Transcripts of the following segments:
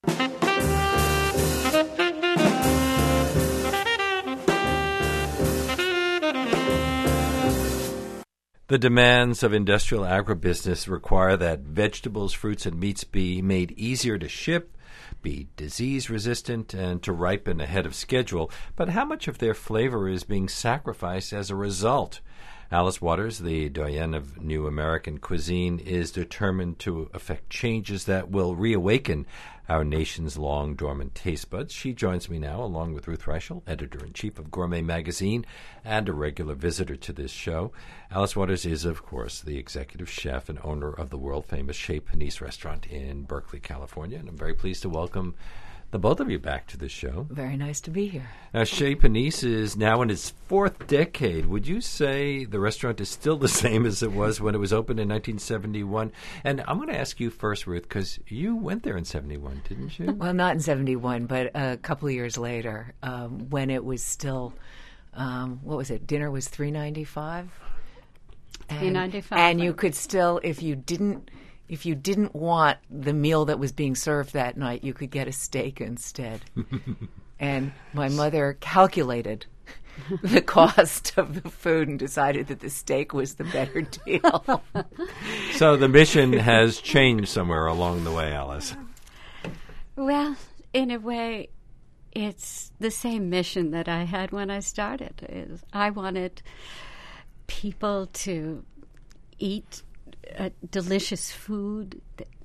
The demands of industrial agribusiness require that vegetables, fruits, and meats be made easier to ship, be disease-resistant, and to ripen ahead of schedule. But how much of their flavor is being sacrificed as a result? Alice Waters, the doyenne of New American Cuisine, is determined to effect changes that will reawaken our nation's long-dormant taste buds. She joins me now, along with Ruth Reichel, editor-in-chief of Gourmet Magazine and a regular visitor to this show. Alice Waters is, of course, the executive chef and owner of the world-famous Chez Panisse restaurant in Berkeley, California, and I'm very pleased to welcome the both of you back to the show. Very nice to be here. Now, Chez Panisse is now in its fourth decade. Would you say the restaurant is still the same as it was when it was opened in 1971? And I'm going to ask you first, Ruth, because you went there in 71, didn't you? Well, not in 71, but a couple of years later, when it was still, what was it? Dinner was $3.95. $3.95. And you could still, if you didn't want the meal that was being served that night, you could get a steak instead. And my mother calculated the cost of the food and decided that the steak was the better deal. So the mission has changed somewhere along the way, Alice. Well, in a way, it's the same mission that I had when I started. I wanted people to eat delicious food,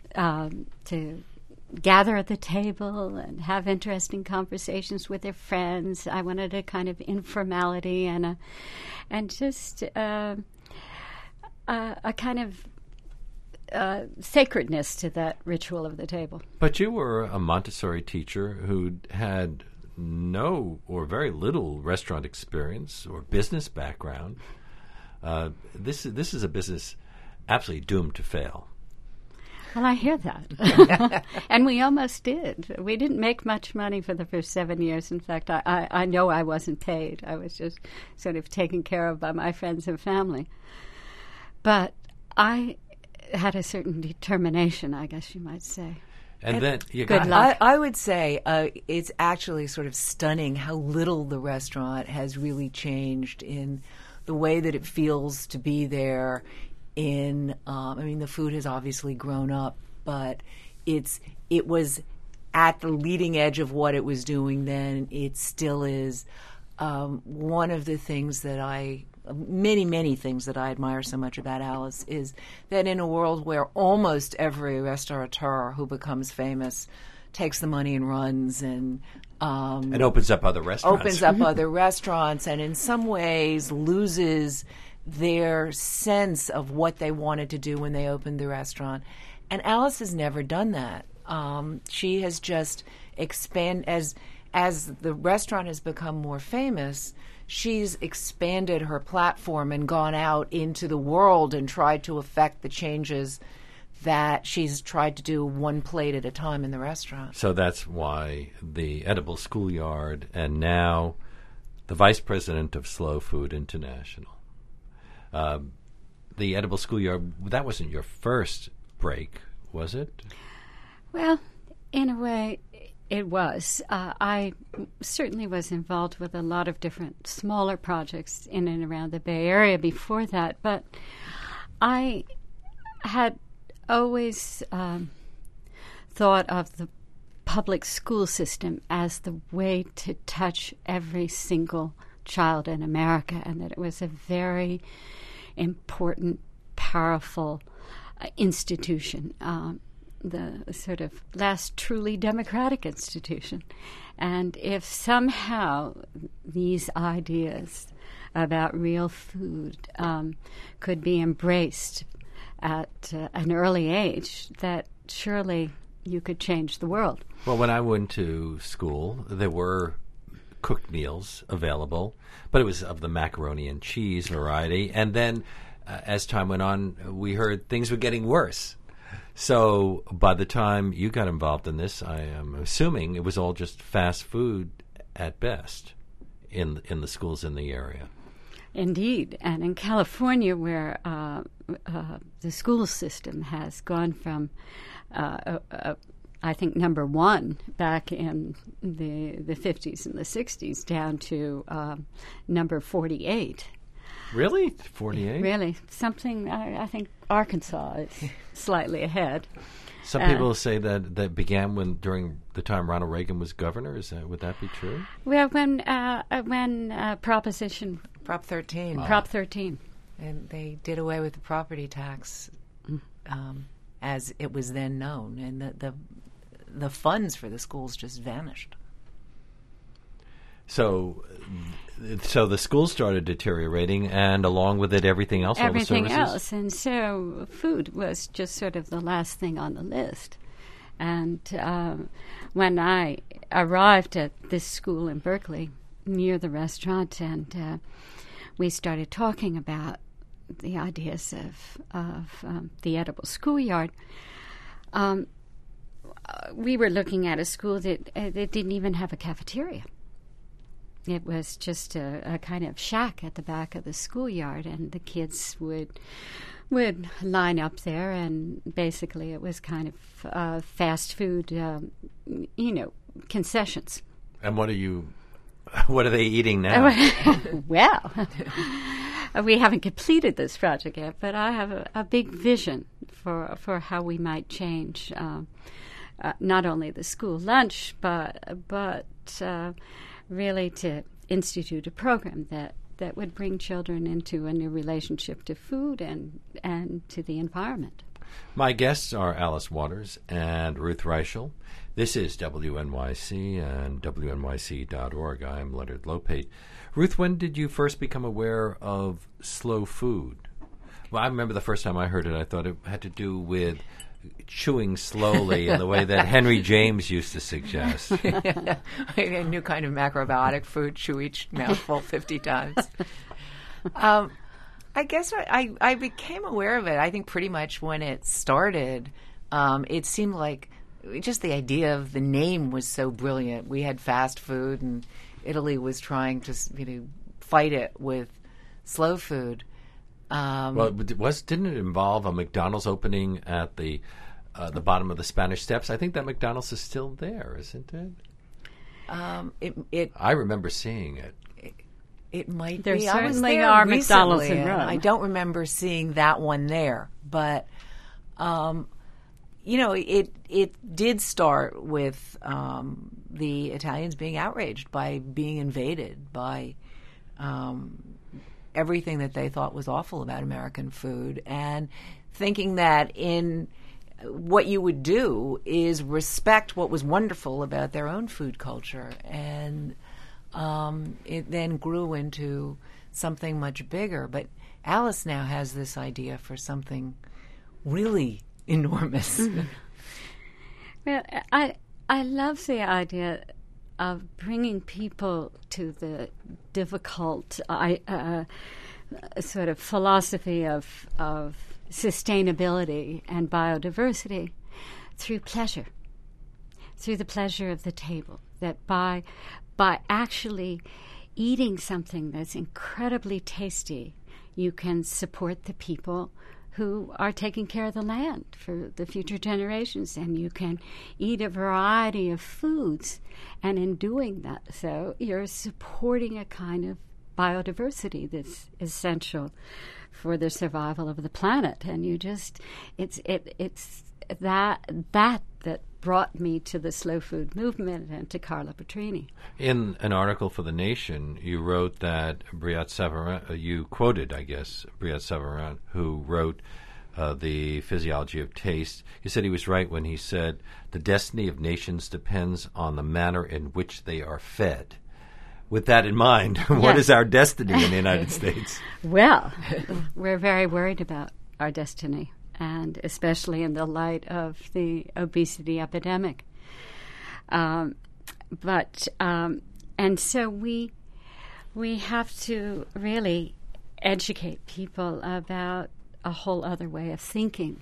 to gather at the table and have interesting conversations with their friends. I wanted a kind of informality and just a kind of sacredness to that ritual of the table. But you were a Montessori teacher who had no or very little restaurant experience or business background. This is a business absolutely doomed to fail. Well, I hear that. And we almost did. We didn't make much money for the first 7 years. In fact, I know I wasn't paid. I was just sort of taken care of by my friends and family. But I had a certain determination, I guess you might say. And then you good luck. I would say it's actually sort of stunning how little the restaurant has really changed in the way that it feels to be there. The food has obviously grown up, but it was at the leading edge of what it was doing then. It still is. One of the things that many things that I admire so much about Alice is that in a world where almost every restaurateur who becomes famous takes the money and runs and opens up other restaurants. And in some ways loses their sense of what they wanted to do when they opened the restaurant. And Alice has never done that. She has just expanded, as the restaurant has become more famous, she's expanded her platform and gone out into the world and tried to affect the changes that she's tried to do one plate at a time in the restaurant. So that's why the Edible Schoolyard and now the vice president of Slow Food International. The Edible Schoolyard, that wasn't your first break, was it? Well, in a way, it was. I certainly was involved with a lot of different smaller projects in and around the Bay Area before that, but I had always thought of the public school system as the way to touch every single child in America, and that it was a very important, powerful institution, the sort of last truly democratic institution. And if somehow these ideas about real food could be embraced at an early age, that surely you could change the world. Well, when I went to school, there were cooked meals available, but it was of the macaroni and cheese variety. And then as time went on, we heard things were getting worse. So by the time you got involved in this, I am assuming it was all just fast food at best in the schools in the area. Indeed. And in California, where the school system has gone from a I think, number one back in the 50s and the 60s, down to number 48. Really? 48? Really. Something, I think Arkansas is slightly ahead. Some people say that began during the time Ronald Reagan was governor. Would that be true? Well, when Proposition... Prop 13. Prop 13. And they did away with the property tax as it was then known, and the funds for the schools just vanished. So the schools started deteriorating, and along with it, everything else. Everything all the services? else, and so food was just sort of the last thing on the list. And when I arrived at this school in Berkeley, near the restaurant, and we started talking about the ideas of the edible schoolyard, we were looking at a school that didn't even have a cafeteria. It was just a kind of shack at the back of the schoolyard, and the kids would line up there, and basically it was kind of fast food, concessions. And what are they eating now? Well, we haven't completed this project yet, but I have a big vision for how we might change not only the school lunch, but really to institute a program that would bring children into a new relationship to food and to the environment. My guests are Alice Waters and Ruth Reichel. This is WNYC and WNYC.org. I'm Leonard Lopate. Ruth, when did you first become aware of slow food? Well, I remember the first time I heard it, I thought it had to do with chewing slowly in the way that Henry James used to suggest. A new kind of macrobiotic food, chew each mouthful 50 times. I guess I became aware of it, I think, pretty much when it started. It seemed like just the idea of the name was so brilliant. We had fast food, and Italy was trying to fight it with slow food. Didn't it involve a McDonald's opening at the bottom of the Spanish Steps? I think that McDonald's is still there, isn't it? I remember seeing it. It might there be. Certainly are McDonald's in Rome. I don't remember seeing that one there, but it did start with the Italians being outraged by being invaded by everything that they thought was awful about American food, and thinking that in what you would do is respect what was wonderful about their own food culture. And it then grew into something much bigger. But Alice now has this idea for something really enormous. Well, I love the idea of bringing people to the difficult sort of philosophy of sustainability and biodiversity through pleasure, through the pleasure of the table. That by actually eating something that's incredibly tasty, you can support the people who are taking care of the land for the future generations, and you can eat a variety of foods, and in doing that, so you're supporting a kind of biodiversity that's essential for the survival of the planet. And you just it's that brought me to the slow food movement and to Carla Petrini. In an article for The Nation, you wrote that Brillat-Savarin, you quoted, I guess, Brillat-Savarin, who wrote The Physiology of Taste. You said he was right when he said, the destiny of nations depends on the manner in which they are fed. With that in mind, what is our destiny in the United States? Well, we're very worried about our destiny, and especially in the light of the obesity epidemic. And so we have to really educate people about a whole other way of thinking.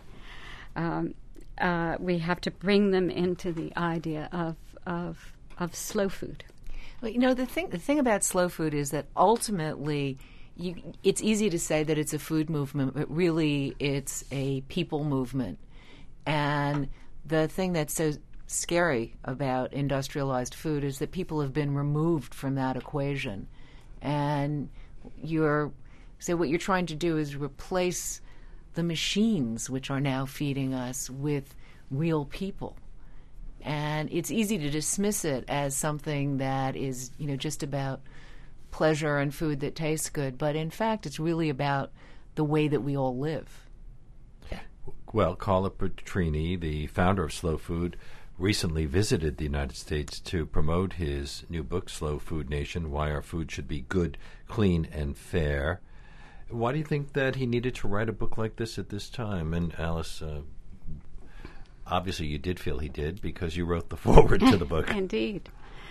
We have to bring them into the idea of slow food. Well, the thing about slow food is that ultimately it's easy to say that it's a food movement, but really it's a people movement. And the thing that's scary about industrialized food is that people have been removed from that equation. And what you're trying to do is replace the machines which are now feeding us with real people. And it's easy to dismiss it as something that is, just about pleasure and food that tastes good. But in fact, it's really about the way that we all live. Well, Carla Petrini, the founder of Slow Food, recently visited the United States to promote his new book, Slow Food Nation, Why Our Food Should Be Good, Clean, and Fair. Why do you think that he needed to write a book like this at this time? And Alice, obviously you did feel he did because you wrote the foreword to the book. Indeed.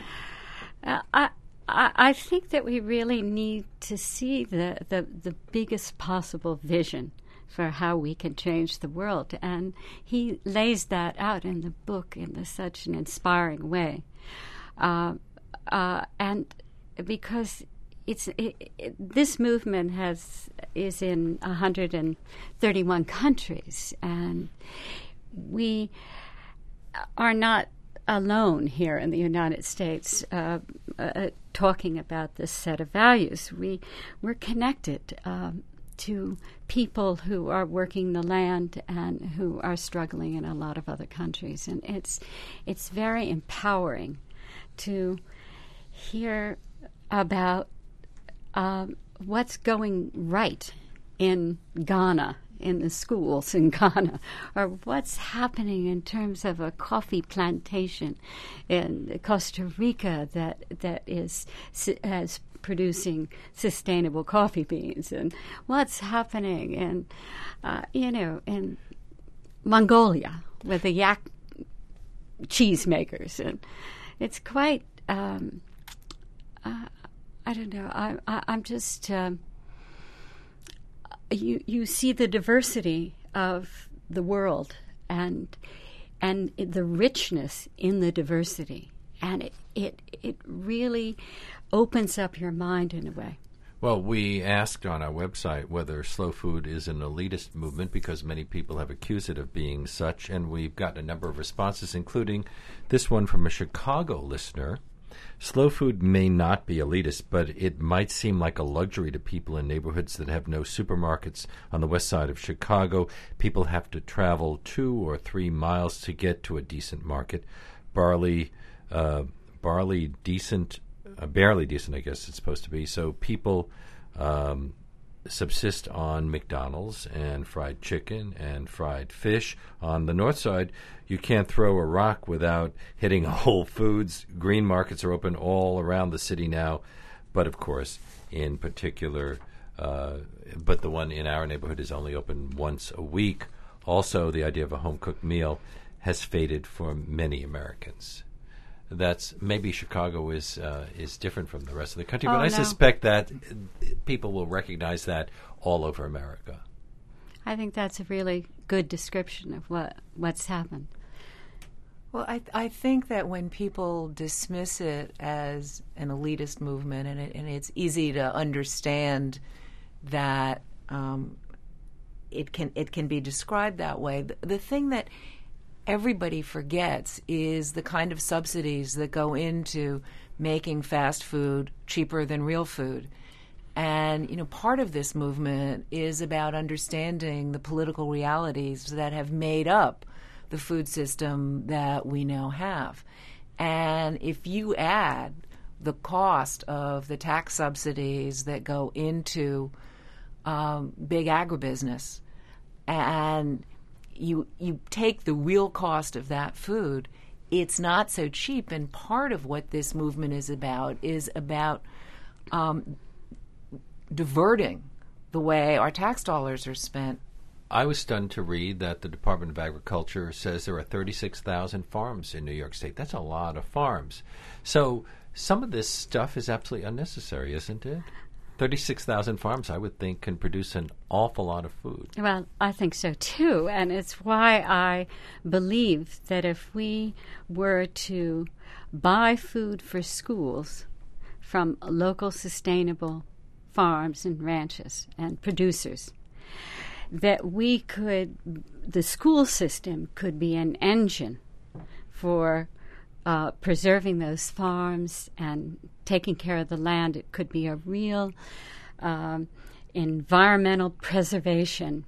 I think that we really need to see the biggest possible vision for how we can change the world. And he lays that out in the book in such an inspiring way. And because this movement is in 131 countries, and we are not alone here in the United States talking about this set of values. We're connected to people who are working the land and who are struggling in a lot of other countries. And it's very empowering to hear about what's going right in Ghana, in the schools in Ghana, or what's happening in terms of a coffee plantation in Costa Rica that is producing sustainable coffee beans, and what's happening in in Mongolia with the yak cheese makers. And it's quite I don't know, I'm just you see the diversity of the world and the richness in the diversity, and it really opens up your mind in a way. Well, we asked on our website whether slow food is an elitist movement because many people have accused it of being such, and we've gotten a number of responses, including this one from a Chicago listener. Slow food may not be elitist, but it might seem like a luxury to people in neighborhoods that have no supermarkets. On the west side of Chicago, people have to travel 2 or 3 miles to get to a decent market. Barely decent, I guess it's supposed to be. So people subsist on McDonald's and fried chicken and fried fish. On the north side, you can't throw a rock without hitting Whole Foods. Green markets are open all around the city now, but of course, in particular, but the one in our neighborhood is only open once a week. Also, the idea of a home-cooked meal has faded for many Americans. That's maybe Chicago is different from the rest of the country, but I suspect that people will recognize that all over America. I think that's a really good description of what's happened. Well, I think that when people dismiss it as an elitist movement, and it's easy to understand that it can be described that way. The thing that everybody forgets is the kind of subsidies that go into making fast food cheaper than real food. And, part of this movement is about understanding the political realities that have made up the food system that we now have. And if you add the cost of the tax subsidies that go into big agribusiness, and you take the real cost of that food, it's not so cheap. And part of what this movement is about diverting the way our tax dollars are spent. I was stunned to read that the Department of Agriculture says there are 36,000 farms in New York State. That's a lot of farms. So some of this stuff is absolutely unnecessary, isn't it? 36,000 farms, I would think, can produce an awful lot of food. Well, I think so, too. And it's why I believe that if we were to buy food for schools from local sustainable farms and ranches and producers, that the school system could be an engine for preserving those farms and taking care of the land. It could be a real environmental preservation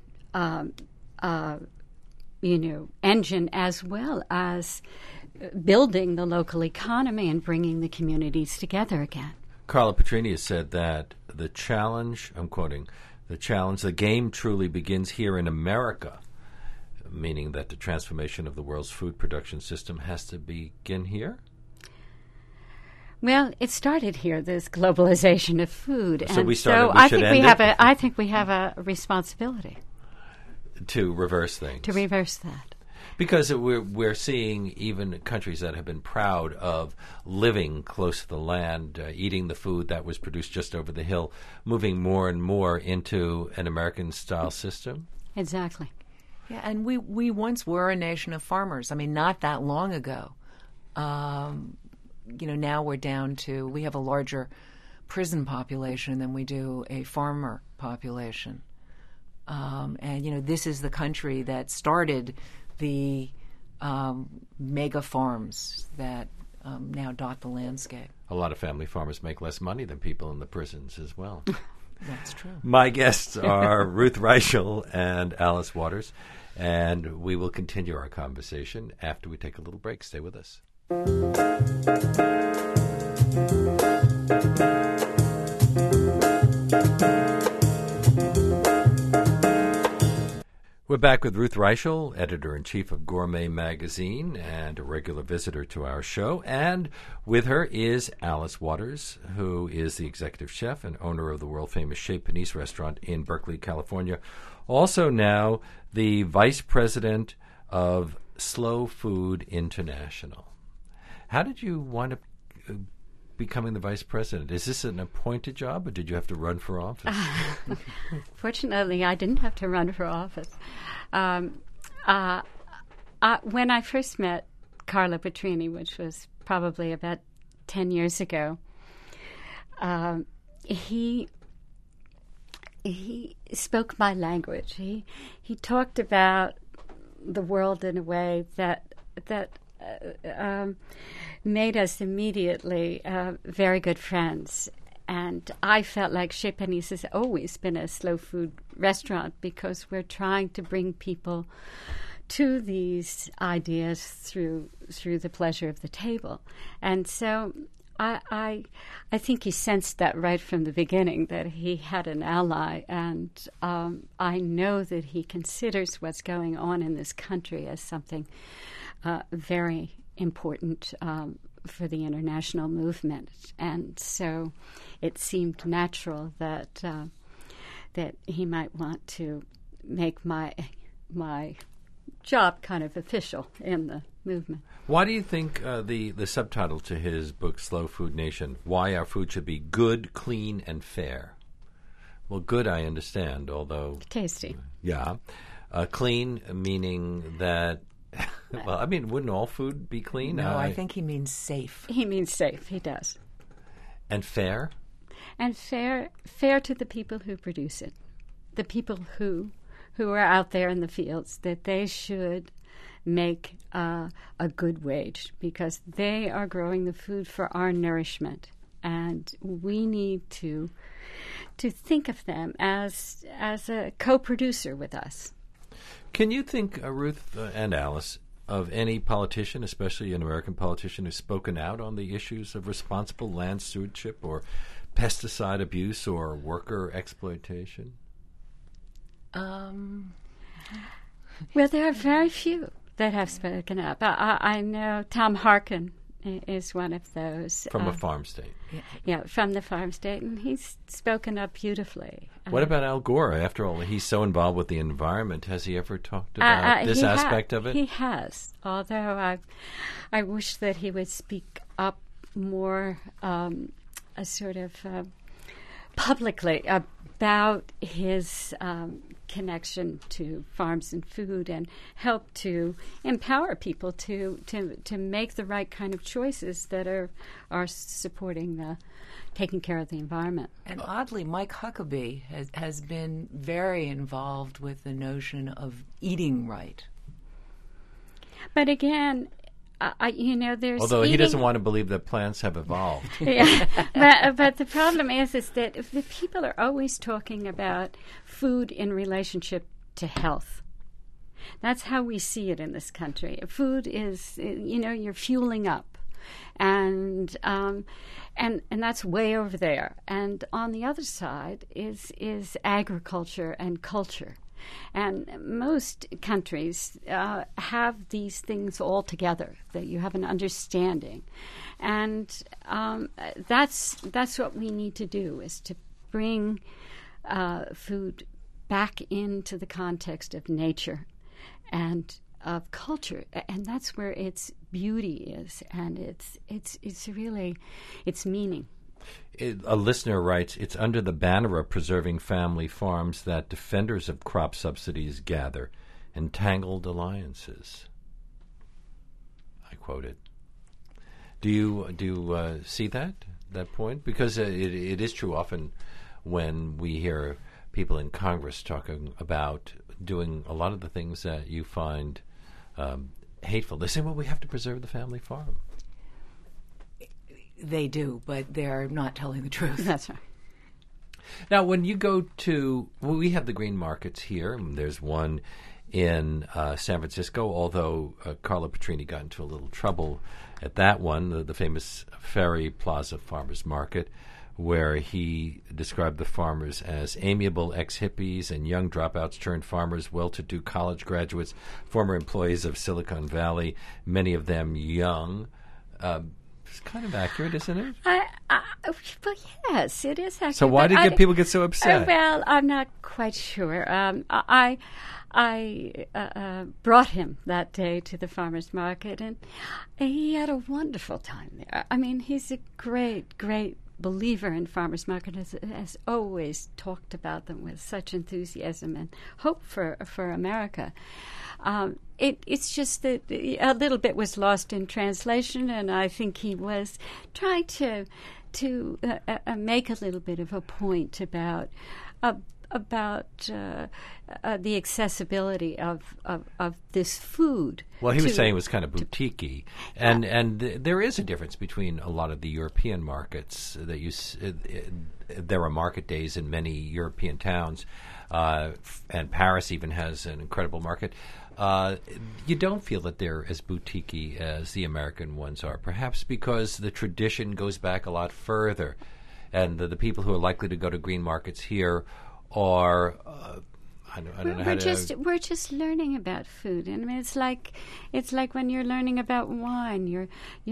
engine, as well as building the local economy and bringing the communities together again. Carla Petrini has said that the challenge, I'm quoting, the game truly begins here in America, meaning that the transformation of the world's food production system has to begin here? Well, it started here, this globalization of food. So and we started, so we should end it? I think we have a responsibility to reverse things. to reverse that. Because we're seeing even countries that have been proud of living close to the land, eating the food that was produced just over the hill, moving more and more into an American-style system. Exactly. Yeah, and we once were a nation of farmers. I mean, not that long ago. Now we're down to, we have a larger prison population than we do a farmer population. And this is the country that started the mega farms that now dot the landscape. A lot of family farmers make less money than people in the prisons as well. That's true. My guests are Ruth Reichel and Alice Waters, and we will continue our conversation after we take a little break. Stay with us. We're back with Ruth Reichel, editor-in-chief of Gourmet Magazine and a regular visitor to our show. And with her is Alice Waters, who is the executive chef and owner of the world-famous Chez Panisse restaurant in Berkeley, California. Also now the vice president of Slow Food International. How did you wind up becoming the vice president? Is this an appointed job, or did you have to run for office? Fortunately, I didn't have to run for office. When I first met Carla Petrini, which was probably about 10 years ago, he spoke my language. He talked about the world in a way that made us immediately very good friends. And I felt like Chez Panisse has always been a slow food restaurant because we're trying to bring people to these ideas through the pleasure of the table. And so I think he sensed that right from the beginning, that he had an ally. And I know that he considers what's going on in this country as something very important for the international movement, and so it seemed natural that he might want to make my job kind of official in the movement. Why do you think the subtitle to his book, Slow Food Nation, Why Our Food Should Be Good, Clean, and Fair? Well, good I understand, although... Tasty. Yeah. Clean, meaning that... Well, I mean, wouldn't all food be clean? No, I think he means safe. He means safe, he does. And fair? And fair to the people who produce it. The people who are out there in the fields, that they should make a good wage because they are growing the food for our nourishment. And we need to think of them as a co-producer with us. Can you think, Ruth and Alice, of any politician, especially an American politician, who's spoken out on the issues of responsible land stewardship or pesticide abuse or worker exploitation? Well, there are very few that have spoken up. I know Tom Harkin is one of those. From a farm state. Yeah, from the farm state, and he's spoken up beautifully. What about Al Gore? After all, he's so involved with the environment. Has he ever talked about this aspect of it? He has, although I wish that he would speak up more publicly about his connection to farms and food and help to empower people to make the right kind of choices that are supporting taking care of the environment. And oddly, Mike Huckabee has been very involved with the notion of eating right. But again, there's Although he eating- doesn't want to believe that plants have evolved. Yeah, but the problem is that the people are always talking about food in relationship to health. That's how we see it in this country. Food is, you're fueling up, and that's way over there. And on the other side is agriculture and culture. And most countries have these things all together, that you have an understanding. And that's what we need to do, is to bring food back into the context of nature and of culture. And that's where its beauty is, and it's really its meaning. A listener writes, it's under the banner of preserving family farms that defenders of crop subsidies gather entangled alliances. I quote it. Do you see that point? Because it is true often when we hear people in Congress talking about doing a lot of the things that you find hateful. They say, well, we have to preserve the family farm. They do, but they're not telling the truth. That's right. Now, when you go to, we have the green markets here. There's one in San Francisco, although Carlo Petrini got into a little trouble at that one, the famous Ferry Plaza Farmers Market, where he described the farmers as amiable ex-hippies and young dropouts turned farmers, well-to-do college graduates, former employees of Silicon Valley, many of them young. It's kind of accurate, isn't it? Well, yes, it is accurate. So why did people get so upset? Well, I'm not quite sure. I brought him that day to the farmer's market, and he had a wonderful time there. I mean, he's a great, great believer in farmers market, has always talked about them with such enthusiasm and hope for America. It's just that a little bit was lost in translation, and I think he was trying to make a little bit of a point about the accessibility of this food. Well, he was saying it was kind of boutique-y, and there is a difference between a lot of the European markets that there are market days in many European towns, and Paris even has an incredible market. You don't feel that they're as boutique-y as the American ones are, perhaps because the tradition goes back a lot further, and the people who are likely to go to green markets here are I don't know how to. We're just learning about food, and I mean, it's like when you're learning about wine.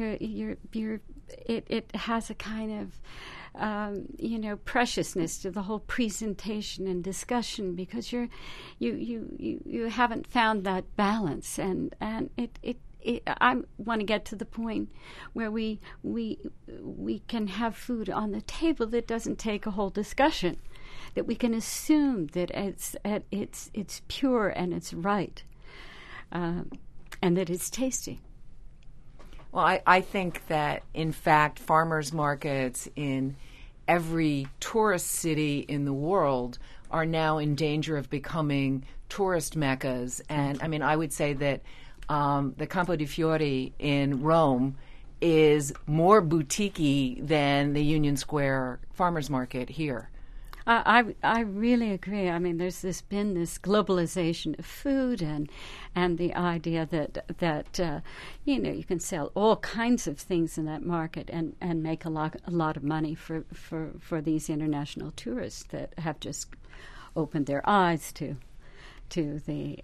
It has a kind of preciousness to the whole presentation and discussion, because you haven't found that balance, and I want to get to the point where we can have food on the table that doesn't take a whole discussion, that we can assume that it's pure and it's right, and that it's tasty. Well, I think that, in fact, farmers markets in every tourist city in the world are now in danger of becoming tourist meccas. And, I mean, I would say that the Campo di Fiori in Rome is more boutique-y than the Union Square farmers market here. I really agree. I mean, there's been this globalization of food, and the idea that you can sell all kinds of things in that market and make a lot of money for these international tourists that have just opened their eyes to the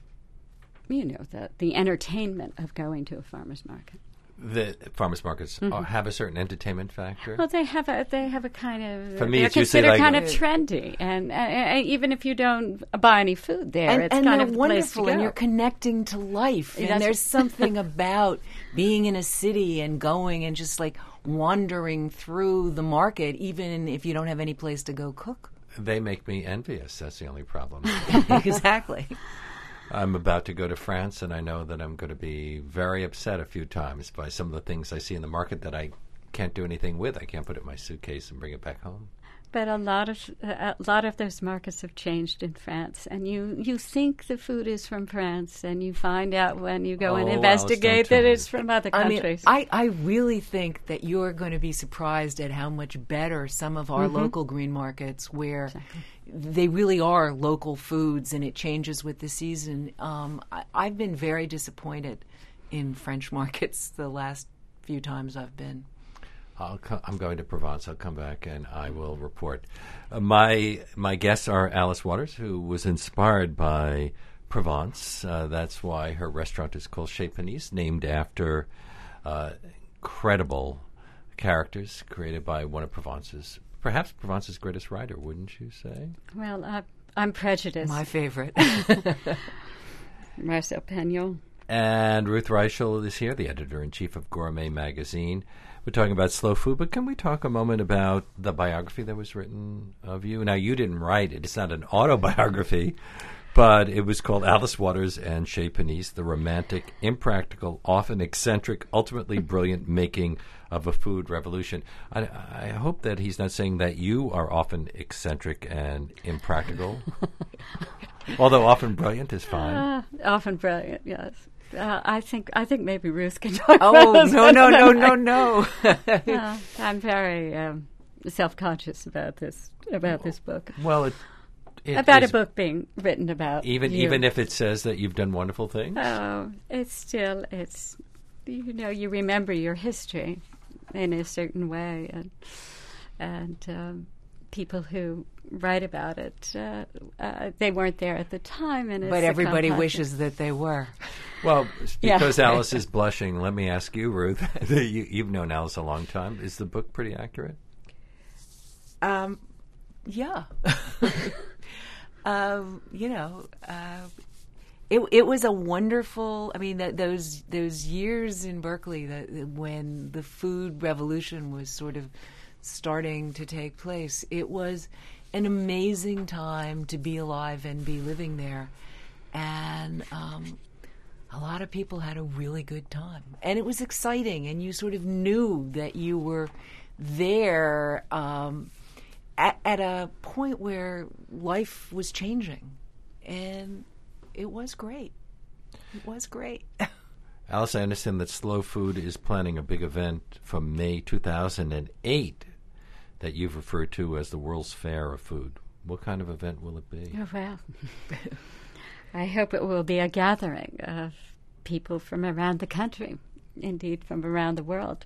the entertainment of going to a farmer's market. The farmers markets have a certain entertainment factor. Well, they have a kind of. For me, they're it's usually considered like kind of trendy, and even if you don't buy any food there, it's kind of the place to wonderful, go. and you're connecting to life. And there's something about being in a city and going and just like wandering through the market, even if you don't have any place to go cook. They make me envious. That's the only problem. Exactly. I'm about to go to France, and I know that I'm going to be very upset a few times by some of the things I see in the market that I can't do anything with. I can't put it in my suitcase and bring it back home. But a lot of those markets have changed in France, and you think the food is from France, and you find out when you go and investigate that it's from other countries. I really think that you're going to be surprised at how much better some of our local green markets, where they really are local foods, and it changes with the season. I've been very disappointed in French markets the last few times I've been. I'm going to Provence. I'll come back and I will report. My guests are Alice Waters, who was inspired by Provence. That's why her restaurant is called Chez Panisse, named after incredible characters created by one of perhaps Provence's greatest writer, wouldn't you say? Well, I'm prejudiced. My favorite. Marcel Pagnol. And Ruth Reichel is here, the editor-in-chief of Gourmet Magazine. We're talking about slow food, but can we talk a moment about the biography that was written of you? Now, you didn't write it. It's not an autobiography, but it was called Alice Waters and Chez Panisse, the romantic, impractical, often eccentric, ultimately brilliant making of a food revolution. I hope that he's not saying that you are often eccentric and impractical, although often brilliant is fine. Often brilliant, yes. I think maybe Ruth can talk about this. No. I'm very self-conscious about this book. Well, about a book being written about even if it says that you've done wonderful things. Oh, it's you remember your history in a certain way, and people who write about it, they weren't there at the time, but everybody wishes that they were. Well, because Alice is blushing, let me ask you, Ruth. You've known Alice a long time. Is the book pretty accurate? Yeah. It was a wonderful. I mean, those years in Berkeley, when the food revolution was sort of starting to take place, it was an amazing time to be alive and be living there, and a lot of people had a really good time, and it was exciting, and you sort of knew that you were there at a point where life was changing, and it was great. It was great. Alice, I understand that Slow Food is planning a big event from May 2008 that you've referred to as the World's Fair of Food. What kind of event will it be? Oh, well, I hope it will be a gathering of people from around the country, indeed from around the world.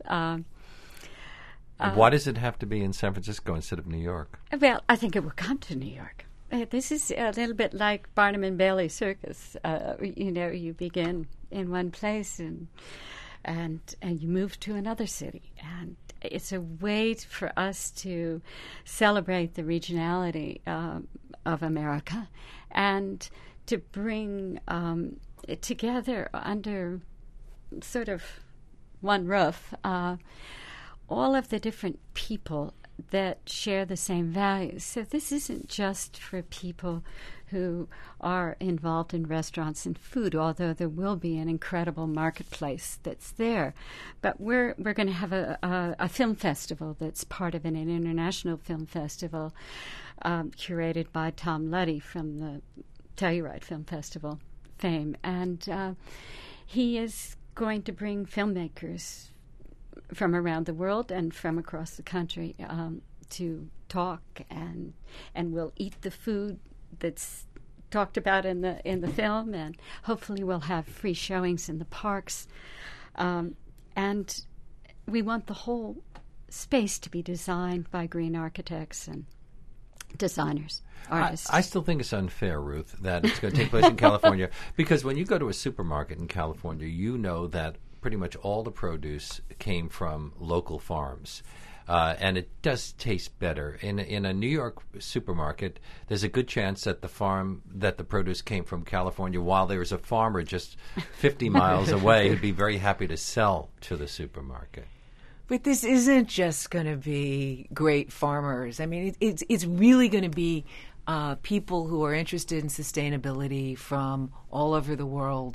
Why does it have to be in San Francisco instead of New York? Well, I think it will come to New York. This is a little bit like Barnum and Bailey Circus. You begin in one place and you move to another city, and it's a way for us to celebrate the regionality of America and to bring it together under sort of one roof all of the different people that share the same values. So this isn't just for people who are involved in restaurants and food, although there will be an incredible marketplace that's there. But we're going to have a film festival that's part of an international film festival curated by Tom Luddy from the Telluride Film Festival fame. And he is going to bring filmmakers from around the world and from across the country to talk, and we'll eat the food that's talked about in the film, and hopefully we'll have free showings in the parks, and we want the whole space to be designed by green architects and designers, artists. I still think it's unfair, Ruth, that it's going to take place in California, because when you go to a supermarket in California, you know that pretty much all the produce came from local farms. And it does taste better. In a New York supermarket, there's a good chance that the produce came from California, while there's a farmer just 50 miles away who'd be very happy to sell to the supermarket. But this isn't just going to be great farmers. I mean, it's really going to be people who are interested in sustainability from all over the world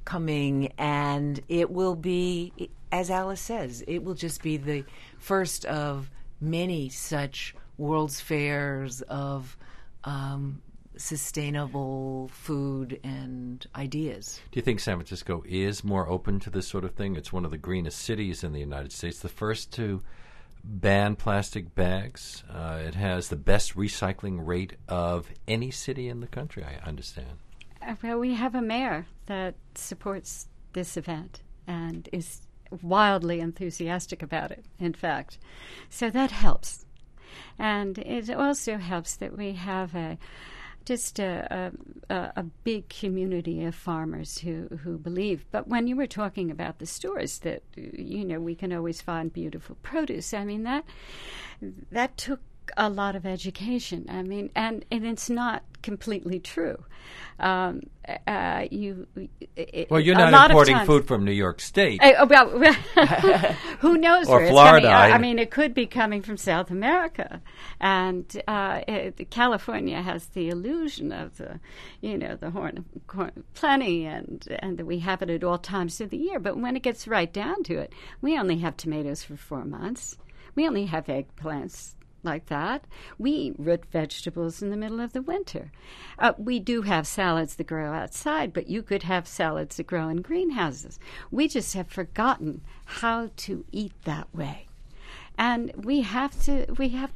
coming, and it will be, as Alice says, it will just be the first of many such World's Fairs of sustainable food and ideas. Do you think San Francisco is more open to this sort of thing? It's one of the greenest cities in the United States, the first to ban plastic bags. It has the best recycling rate of any city in the country, I understand. Well, we have a mayor that supports this event and is wildly enthusiastic about it, in fact. So that helps. And it also helps that we have a big community of farmers who believe. But when you were talking about the stores that, we can always find beautiful produce, I mean, that took a lot of education. I mean, and it's not completely true. Well, you're not importing food from New York State. Who knows or where Florida. It's coming? I mean, it could be coming from South America, and California has the illusion of the horn of plenty, and that we have it at all times of the year. But when it gets right down to it, we only have tomatoes for 4 months. We only have eggplants like that. We eat root vegetables in the middle of the winter. We do have salads that grow outside, but you could have salads that grow in greenhouses. We just have forgotten how to eat that way. And we have to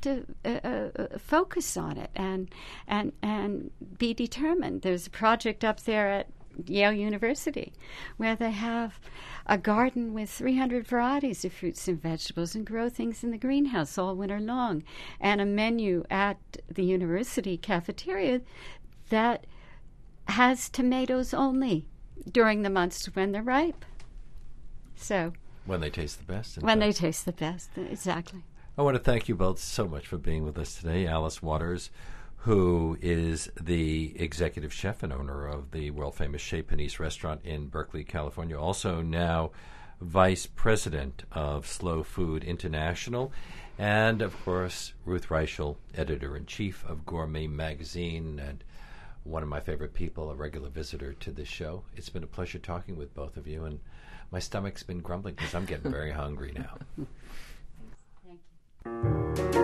focus on it and be determined. There's a project up there at Yale University where they have a garden with 300 varieties of fruits and vegetables and grow things in the greenhouse all winter long, and a menu at the university cafeteria that has tomatoes only during the months when they're ripe. So when they taste the best. They taste the best, exactly. I want to thank you both so much for being with us today. Alice Waters, who is the executive chef and owner of the world-famous Chez Panisse restaurant in Berkeley, California, also now vice president of Slow Food International, and, of course, Ruth Reichel, editor-in-chief of Gourmet Magazine, and one of my favorite people, a regular visitor to this show. It's been a pleasure talking with both of you, and my stomach's been grumbling because I'm getting very hungry now. Thank you.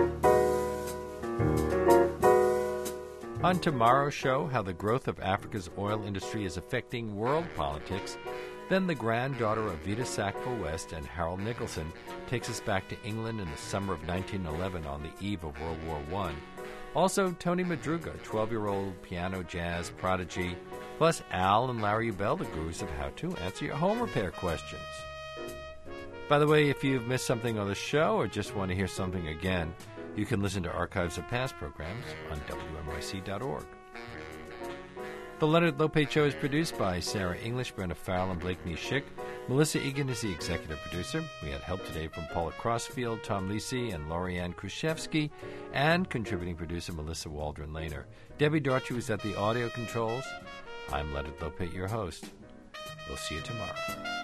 On tomorrow's show, how the growth of Africa's oil industry is affecting world politics. Then the granddaughter of Vita Sackville-West and Harold Nicholson takes us back to England in the summer of 1911 on the eve of World War I. Also, Tony Madruga, 12-year-old piano jazz prodigy, plus Al and Larry Bell, the gurus of how to answer your home repair questions. By the way, if you've missed something on the show or just want to hear something again, you can listen to archives of past programs on WNYC.org. The Leonard Lopate Show is produced by Sarah English, Brenna Farrell, and Blake Nishik. Melissa Egan is the executive producer. We had help today from Paula Crossfield, Tom Lisi, and Lorianne Kruszewski, and contributing producer Melissa Waldron-Lehner. Debbie Darcher is at the audio controls. I'm Leonard Lopate, your host. We'll see you tomorrow.